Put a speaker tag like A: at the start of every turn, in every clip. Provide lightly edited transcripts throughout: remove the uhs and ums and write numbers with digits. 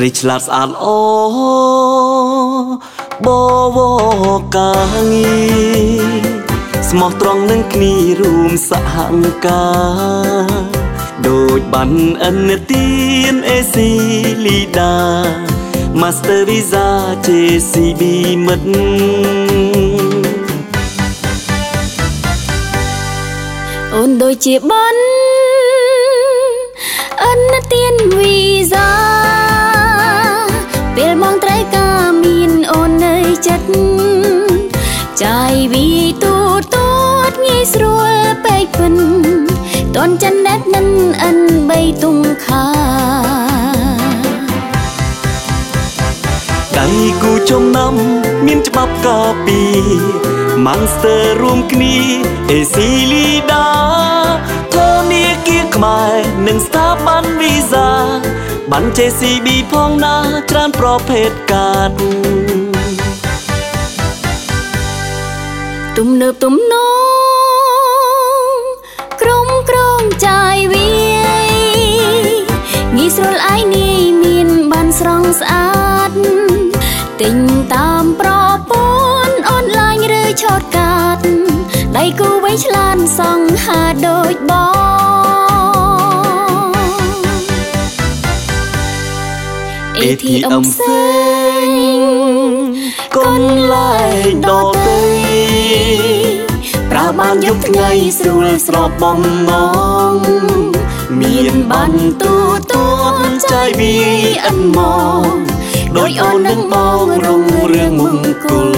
A: ត្រីឆ្លាតស្អាតល្អបវកាងារស្មោះត្រង់នឹងគ្នារួមសហការដូចបានអនទានអេស៊ីលីដា Master Visa JCB មិត្ត
B: អូនដូចជាបានអនទានវីសាពេលមកត្រូវការមានអូននៅចិត្តចាយវីទូទូតងាយស្រួលពេកពិនតនចិនណែតនឹងអិនបីទុងខា
A: ដៃគូចំណាំមានច្បាប់ការពី Monster រួមគ្នាអេស៊ីលីដាធនាគារខ្មែរនិងស្ថាប័ន Visa បាន JCB ផងណាច្រើនប្រភេទកាត
B: ទំនើបទំនងក្រុមក្រងចាយវាងាយស្រួលអាយនាយមានបានស្រង់ស្អាតទិញតាមប្រព័ន្ធអនឡាញឬឆតកាតដៃគូវៃឆ្លាតសង្ហាដូចបងATM ផ្សេង
A: កុនឡាយដតៃប្រើបានយប់ថ្ងៃស្រួលស្របបំណងមានបានទូទួនចាយវីអិនមកដោយអូននឹងបងរុងរឿងមង្គល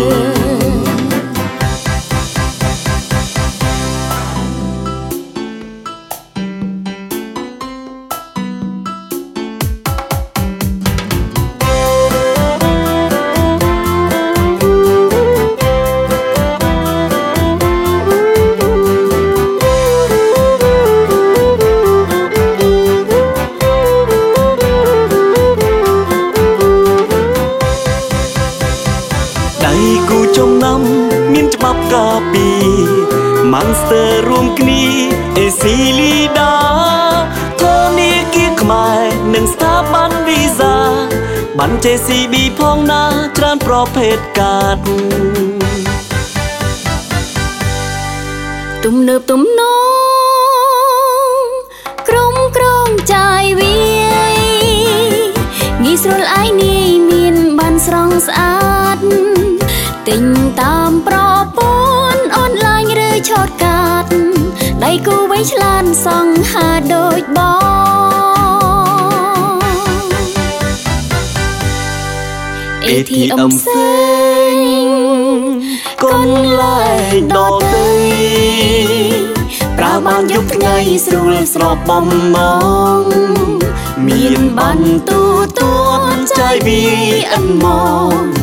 A: មានច្បាប់ការពី Monster រួមគ្នាអេស៊ីលីដាធនាគារខ្មែរនិងស្ថាប័ន Visa បាន JCB ផងណាច្រើនប្រភេទកាត
B: ទំនើបទំនងក្រុមក្រងចាយវាងាយស្រួលអាយនាយមានបានស្រង់ស្អាតទិញតាមប្រព័ន្ធអនឡាញឬឆតកាតដៃគូវៃឆ្លាតសង្ហាដូចបង
A: ATM ផ្សេងកុនឡាយដតៃប្រើបានយប់ថ្ងៃស្រួលស្របបំណងមានបានទូទួនចាយវីអិនមក